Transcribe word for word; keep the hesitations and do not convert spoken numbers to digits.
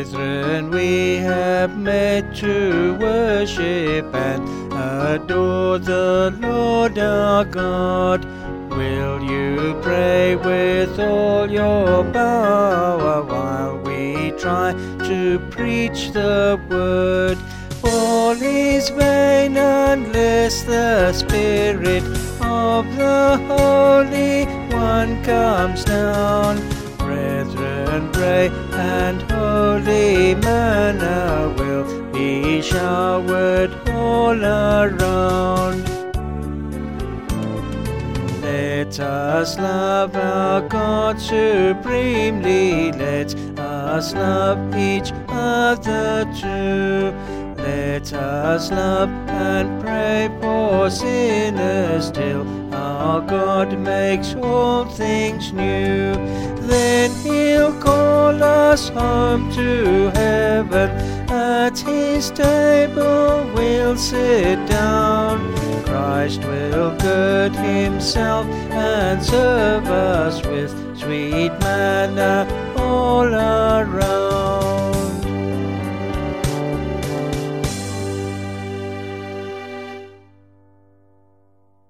Brethren, we have met to worship and adore the Lord our God. Will you pray with all your power while we try to preach the word? All is vain unless the Spirit of the Holy One comes down. Brethren, pray, and holy manna will be showered all around. Let us love our God supremely. Let us love each other too. Let us love and pray for sinners till our God makes all things new. Then He'll call us home to heaven. At His table we'll sit down. Christ will gird Himself and serve us with sweet manna all around.